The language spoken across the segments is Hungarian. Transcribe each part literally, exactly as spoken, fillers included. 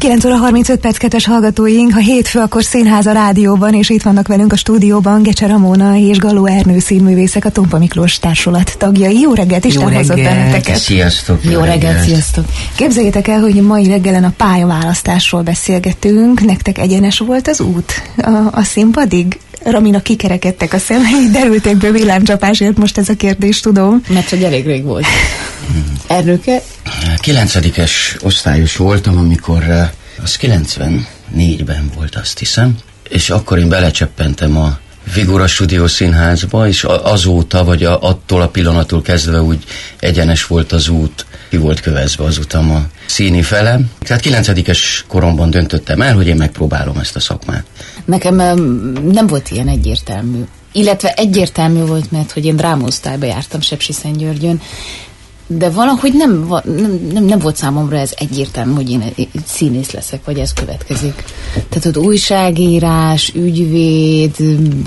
kilenc óra harmincöt perc, kedves hallgatóink, ha hétfő, akkor Színház a rádióban, és itt vannak velünk a stúdióban Gecse Ramona és Galló Ernő színművészek, a Tompa Miklós társulat tagjai. Jó reggelt, Isten hozott benneteket! Sziasztok! Jó reggelt, sziasztok! Képzeljétek el, hogy mai reggelen a pályaválasztásról beszélgetünk. Nektek egyenes volt az út a, a színpadig? Ramina, kikerekedtek a szemei, derülték be villámcsapásért, most ez a kérdés, tudom. Mert hogy elég rég volt. Ernőke? Kilencedikes osztályos voltam, amikor az kilencvennégyben volt, azt hiszem, és akkor én belecseppentem a Vigora Stúdió Színházba, és azóta, vagy a, attól a pillanattól kezdve úgy egyenes volt az út, ki volt kövezve az utam a színi fele. Tehát kilencedikes koromban döntöttem el, hogy én megpróbálom ezt a szakmát. Nekem nem volt ilyen egyértelmű. Illetve egyértelmű volt, mert hogy én drámaosztályba jártam Sepsiszentgyörgyön, de valahogy nem, nem, nem, nem volt számomra ez egyértelmű, hogy én színész leszek, vagy ez következik. Tehát ott újságírás, ügyvéd,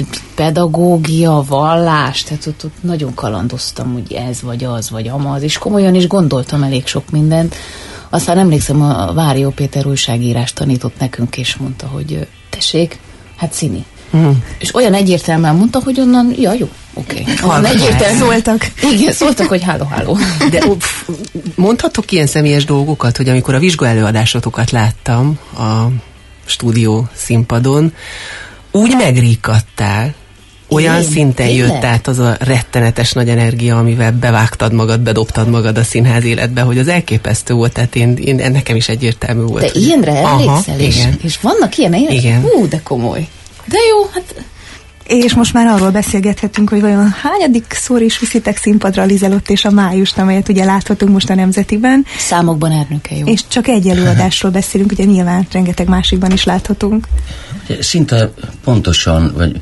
pedagógia, vallás, tehát ott, ott nagyon kalandoztam, hogy ez, vagy az, vagy amaz, és komolyan is gondoltam elég sok mindent. Aztán emlékszem, a Várió Péter újságírás tanított nekünk, és mondta, hogy tessék, hát színi. Mm. És olyan egyértelműen mondta, hogy onnan, ja, jó, oké. Okay. Egyértelműen szóltak. Igen, szóltak, hogy háló, háló. De uff, mondhatok ilyen személyes dolgokat, hogy amikor a vizsgaelőadásotokat láttam a stúdió színpadon, úgy megríkadtál, olyan Én, szinten tényleg? Jött át az a rettenetes nagy energia, amivel bevágtad magad, bedobtad magad a színház életbe, hogy az elképesztő volt, tehát én, én ennekem is egyértelmű volt. De hogy... ilyenre emlékszel, és, és vannak ilyen élet? Igen. Hú, de komoly. De jó, hát... És most már arról beszélgethetünk, hogy vajon hányadik szor is viszitek színpadra a Lizelott és a Májust, amelyet ugye láthatunk most a Nemzetiben. Számokban Ernőke, jó. És csak egy előadásról beszélünk, ugye nyilván rengeteg másikban is láthatunk. Szinte pontosan, vagy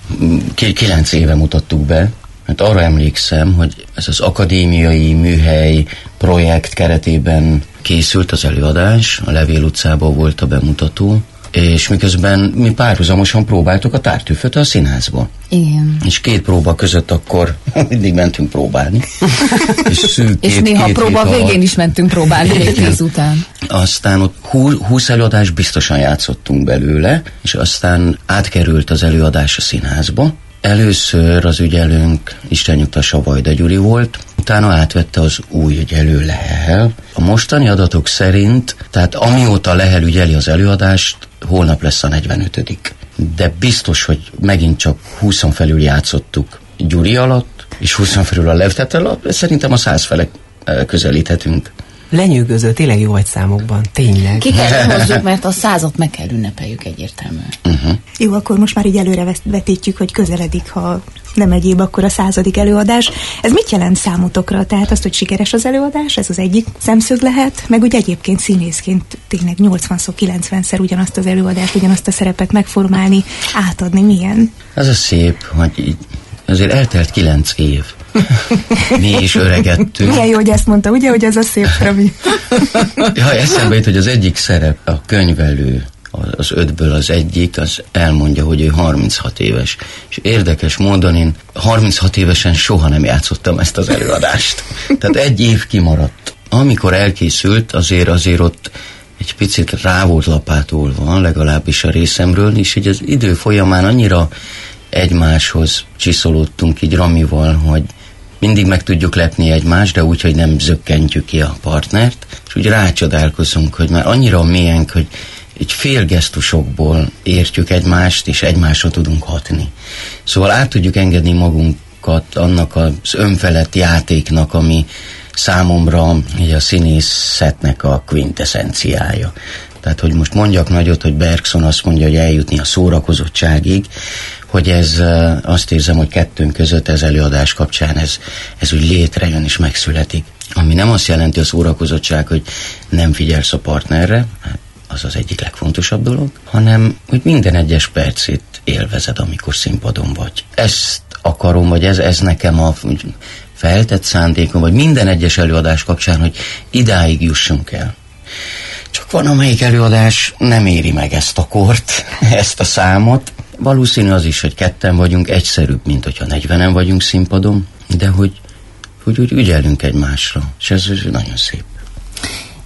kilenc éve mutattuk be, mert arra emlékszem, hogy ez az akadémiai műhely projekt keretében készült az előadás, a Levél utcában volt a bemutató, és miközben mi párhuzamosan próbáltuk a Tártűföt a színházba. Igen. És két próba között akkor mindig mentünk próbálni. És szűk két, és néha két próba végén is mentünk próbálni, még tíz után. Aztán ott húsz előadás biztosan játszottunk belőle, és aztán átkerült az előadás a színházba. Először az ügyelőnk, Isten nyugtassa, Vajda Gyuri volt, utána átvette az új ügyelő Lehel. A mostani adatok szerint, tehát amióta Lehel ügyeli az előadást, holnap lesz a negyvenötödik. De biztos, hogy megint csak húszon felül játszottuk Gyuri alatt, és húszon felül a Lev, tehát szerintem a száz felek közelíthetünk. Lenyűgöző, tényleg jó vagy számokban, tényleg. Ki kell hozzuk, mert a százat meg kell ünnepeljük egyértelműen. Uh-huh. Jó, akkor most már így előre vetítjük, hogy közeledik, ha nem egyéb, akkor a századik előadás. Ez mit jelent számotokra? Tehát azt, hogy sikeres az előadás, ez az egyik szemszög lehet, meg úgy egyébként színészként tényleg nyolcvanszor, kilencvenszer ugyanazt az előadást, ugyanazt a szerepet megformálni, átadni, milyen? Ez a szép, hogy így azért eltelt kilenc év. Mi is öregettünk. Milyen jó, hogy ezt mondta, ugye, hogy ez a szép Rami? Ja, eszembe jut, hogy az egyik szerep, a könyvelő, az ötből az egyik, az elmondja, hogy ő harminchat éves. És érdekes módon én harminchat évesen soha nem játszottam ezt az előadást. Tehát egy év kimaradt. Amikor elkészült, azért azért ott egy picit rá volt lapátolva, legalábbis a részemről, és így az idő folyamán annyira egymáshoz csiszolódtunk így Ramival, hogy mindig meg tudjuk lepni egymást, de úgy, hogy nem zökkentjük ki a partnert, és úgy rácsodálkozunk, hogy már annyira mélyen, hogy egy fél gesztusokból értjük egymást, és egymásra tudunk hatni. Szóval át tudjuk engedni magunkat annak az önfelett játéknak, ami számomra így a színészetnek a quintessenciája. Tehát, hogy most mondjak nagyot, hogy Bergson azt mondja, hogy eljutni a szórakozottságig, hogy ez, azt érzem, hogy kettőnk között ez előadás kapcsán ez, ez úgy létrejön és megszületik. Ami nem azt jelenti a szórakozottság, hogy nem figyelsz a partnerre, az az egyik legfontosabb dolog, hanem hogy minden egyes percét élvezed, amikor színpadon vagy. Ezt akarom, vagy ez, ez nekem a feltett szándékom, vagy minden egyes előadás kapcsán, hogy idáig jussunk el. Csak van, amelyik előadás nem éri meg ezt a kort, ezt a számot. Valószínű az is, hogy ketten vagyunk, egyszerűbb, mint hogyha negyvenen vagyunk színpadon, de hogy, hogy úgy ügyelünk egymásra, és ez nagyon szép.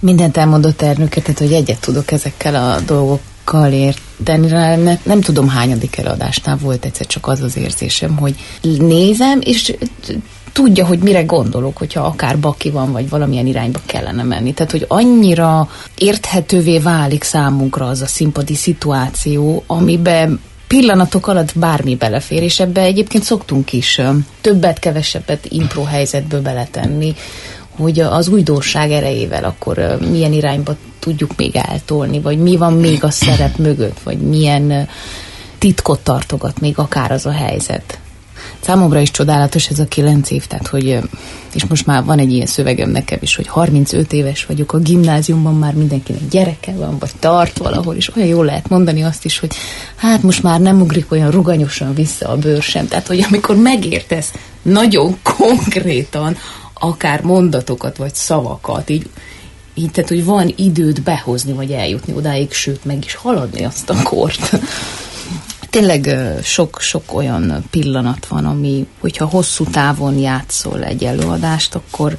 Mindent elmondott Ernőke, tehát hogy egyet tudok ezekkel a dolgokkal érteni. Ne, nem tudom, hányadik előadásnál volt egyszer csak az az érzésem, hogy nézem, és tudja, hogy mire gondolok, hogyha akár baki van, vagy valamilyen irányba kellene menni. Tehát, hogy annyira érthetővé válik számunkra az a színpadi szituáció, amiben pillanatok alatt bármi belefér, és ebbe egyébként szoktunk is többet, kevesebbet impro helyzetből beletenni, hogy az újdonság erejével akkor milyen irányba tudjuk még eltolni, vagy mi van még a szerep mögött, vagy milyen titkot tartogat még akár az a helyzet. Számomra is csodálatos ez a kilenc év, tehát hogy, és most már van egy ilyen szövegem nekem is, hogy harmincöt éves vagyok, a gimnáziumban már mindenkinek gyereke van, vagy tart valahol, és olyan jól lehet mondani azt is, hogy hát most már nem ugrik olyan ruganyosan vissza a bőr sem. Tehát, hogy amikor megértesz nagyon konkrétan, akár mondatokat, vagy szavakat, így, így tehát, hogy van időt behozni, vagy eljutni odáig, sőt, meg is haladni azt a kort. Tényleg sok-sok olyan pillanat van, ami, hogyha hosszú távon játszol egy előadást, akkor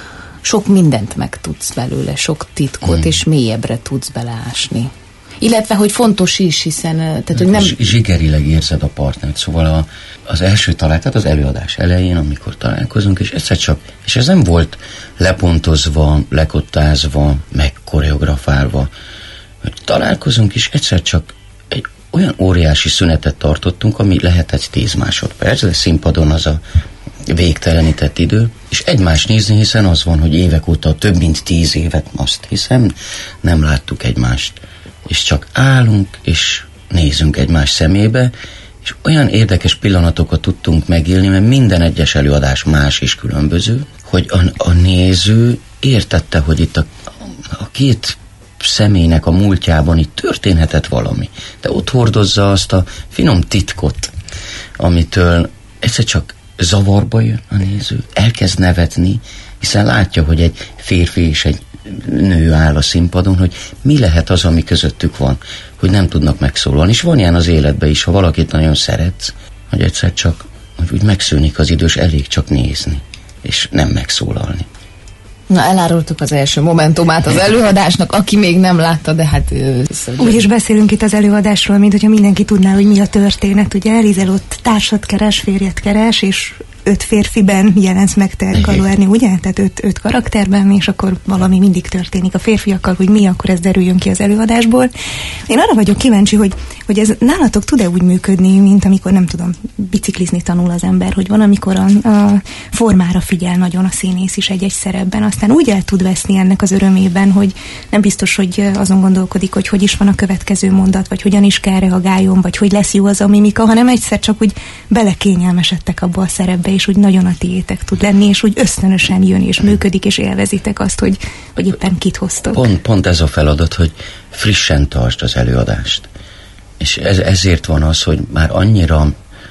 sok mindent megtudsz belőle, sok titkot, mm. és mélyebbre tudsz beleásni. Illetve, hogy fontos is, hiszen... Tehát, hogy nem... Zsigerileg érzed a partnert, szóval a, az első találkozás, az előadás elején, amikor találkozunk, és egyszer csak, és ez nem volt lepontozva, lekottázva, meg koreografálva, hogy találkozunk, és egyszer csak egy olyan óriási szünetet tartottunk, ami lehetett tíz másodperc, de színpadon az a végtelenített idő, és egymást nézni, hiszen az van, hogy évek óta, több mint tíz évet, azt hiszem, nem láttuk egymást. És csak állunk, és nézünk egymás szemébe, és olyan érdekes pillanatokat tudtunk megélni, mert minden egyes előadás más és különböző, hogy a, a néző értette, hogy itt a, a két személynek a múltjában itt történhetett valami, de ott hordozza azt a finom titkot, amitől egyszer csak zavarba jön a néző, elkezd nevetni, hiszen látja, hogy egy férfi és egy nő áll a színpadon, hogy mi lehet az, ami közöttük van, hogy nem tudnak megszólalni. És van ilyen az életben is, ha valakit nagyon szeretsz, hogy egyszer csak hogy úgy megszűnik az idős, elég csak nézni, és nem megszólalni. Na, elárultuk az első momentumát az előadásnak, aki még nem látta, de hát... Úgy is beszélünk itt az előadásról, mint hogyha mindenki tudná, hogy mi a történet. Ugye Elizel ott társat keres, férjet keres, és öt férfiben jelensz meg te, Galló-Erni, ugye? Tehát öt, öt karakterben, és akkor valami mindig történik a férfiakkal, hogy mi, akkor ez derüljön ki az előadásból. Én arra vagyok kíváncsi, hogy, hogy ez nálatok tud-e úgy működni, mint amikor, nem tudom, biciklizni tanul az ember, hogy van, amikor a, a formára figyel nagyon a színész is egy-egy szerepben, aztán úgy el tud veszni ennek az örömében, hogy nem biztos, hogy azon gondolkodik, hogy hogy is van a következő mondat, vagy hogyan is kell reagáljon, vagy hogy lesz jó az a mimika, hanem egyszer csak úgy belekényelmesedtek abba a szerepbe, és úgy nagyon a tiétek tud lenni, és úgy ösztönösen jön, és működik, és élvezitek azt, hogy, hogy éppen kit hoztok. Pont, pont ez a feladat, hogy frissen tartsd az előadást. És ez, ezért van az, hogy már annyira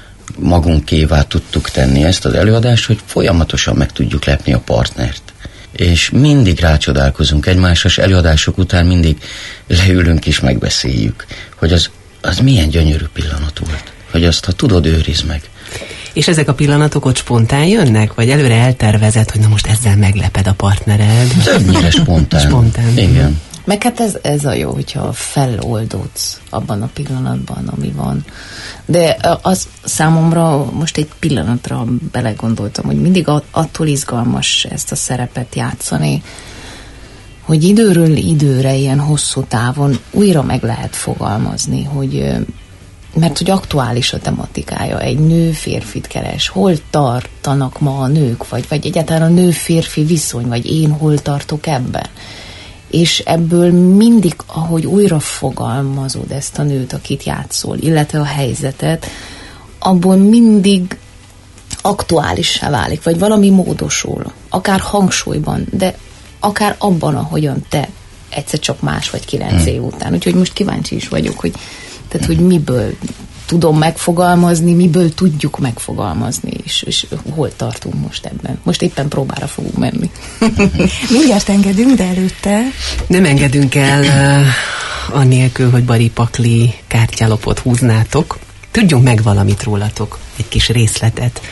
magunkévá tudtuk tenni ezt az előadást, hogy folyamatosan meg tudjuk lepni a partnert. És mindig rácsodálkozunk egymásra, és előadások után mindig leülünk és megbeszéljük, hogy az, az milyen gyönyörű pillanat volt. Hogy azt, ha tudod, őrizd meg. És ezek a pillanatok ott spontán jönnek? Vagy előre eltervezed, hogy na most ezzel megleped a partnered? Többnyire spontán. Spontán. Igen. Meg hát ez, ez a jó, hogyha feloldódsz abban a pillanatban, ami van. De az számomra most egy pillanatra belegondoltam, hogy mindig attól izgalmas ezt a szerepet játszani, hogy időről időre ilyen hosszú távon újra meg lehet fogalmazni, hogy mert hogy aktuális a tematikája, egy nő férfit keres, hol tartanak ma a nők, vagy, vagy egyáltalán a nő-férfi viszony, vagy én hol tartok ebben. És ebből mindig, ahogy újra fogalmazod ezt a nőt, akit játszol, illetve a helyzetet, abból mindig aktuálissá válik, vagy valami módosul, akár hangsúlyban, de akár abban, ahogyan te egyszer csak más vagy kilenc hmm. év után. Úgyhogy most kíváncsi is vagyok, hogy tehát, hogy miből tudom megfogalmazni, miből tudjuk megfogalmazni, és, és hol tartunk most ebben. Most éppen próbára fogunk menni. Mindjárt engedünk, de előtte... Nem engedünk el uh, annélkül, hogy Bari Pakli kártyálapot húznátok. Tudjunk meg valamit rólatok, egy kis részletet.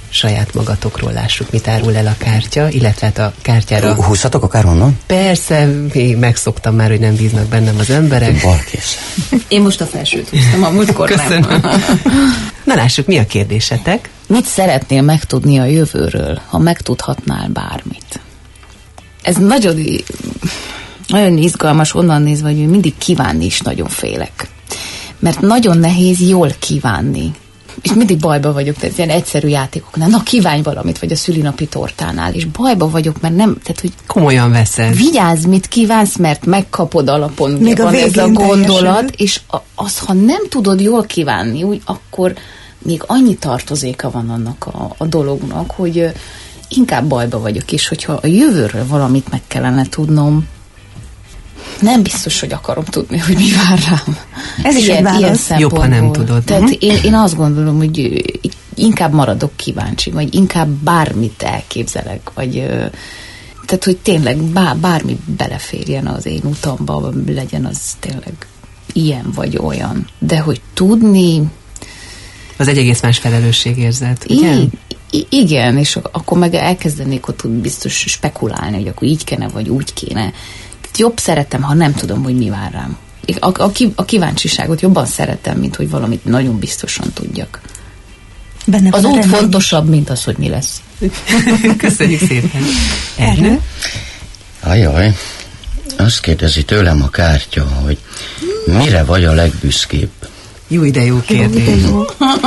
saját magatokról lássuk, mit árul el a kártya, illetve hát a kártyára... Húzhatok akárhonnan? Persze, még megszoktam már, hogy nem bíznak bennem az emberek. Balkész. Én most a felsőt húztam, a múltkor nem. Na lássuk, mi a kérdésetek? Mit szeretnél megtudni a jövőről, ha megtudhatnál bármit? Ez nagyon, nagyon izgalmas, onnan nézve, hogy mindig kívánni is nagyon félek. Mert nagyon nehéz jól kívánni. És mindig bajba vagyok, tehát ilyen egyszerű játékoknál. Na, kívánj valamit, vagy a szülinapi tortánál. És bajba vagyok, mert nem, tehát, hogy komolyan veszed. Vigyázz, mit kívánsz, mert megkapod alapon. Még van a ez a gondolat, teljesül. és az, ha nem tudod jól kívánni, úgy, akkor még annyi tartozéka van annak a, a dolognak, hogy inkább bajba vagyok, és hogyha a jövőről valamit meg kellene tudnom, nem biztos, hogy akarom tudni, hogy mi vár rám. Ez is egy válasz. Jobb, ha nem tudod. Tehát uh-huh. én, én azt gondolom, hogy inkább maradok kíváncsi, vagy inkább bármit elképzelek, vagy tehát, hogy tényleg bár, bármi beleférjen az én utamba, legyen az tényleg ilyen vagy olyan. De hogy tudni... Az egy egész más felelősségérzet, ugye? I- I- igen, és akkor meg elkezdenék ott biztos spekulálni, hogy akkor így kéne, vagy úgy kéne. Jobb szeretem, ha nem tudom, hogy mi vár rám. A, a, a kíváncsiságot jobban szeretem, mint hogy valamit nagyon biztosan tudjak. Benne az út remény. Fontosabb, mint az, hogy mi lesz. Köszönjük szépen. Ernő? Ajaj, azt kérdezi tőlem a kártya, hogy mire vagy a legbüszkébb? Jó, de jó kérdés. Jó, de jó.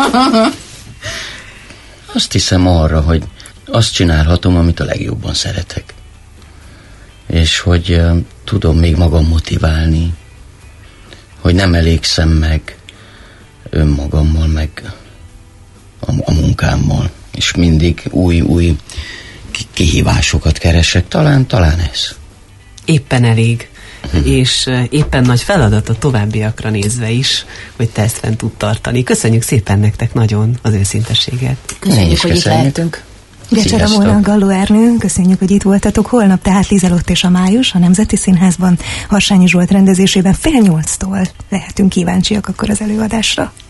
Azt hiszem arra, hogy azt csinálhatom, amit a legjobban szeretek. És hogy uh, tudom még magam motiválni, hogy nem elégszem meg önmagammal, meg a, a munkámmal, és mindig új-új kihívásokat keresek, talán, talán ez. Éppen elég, hmm. és uh, éppen nagy feladat a továbbiakra nézve is, hogy te ezt fent tud tartani. Köszönjük szépen nektek nagyon az őszintességet. Köszönjük, hogy itt lehetünk. Gecsere Móna, Galló Ernő, köszönjük, hogy itt voltatok. Holnap tehát Lizelott és a Május a Nemzeti Színházban, Harsányi Zsolt rendezésében fél nyolctól lehetünk kíváncsiak akkor az előadásra.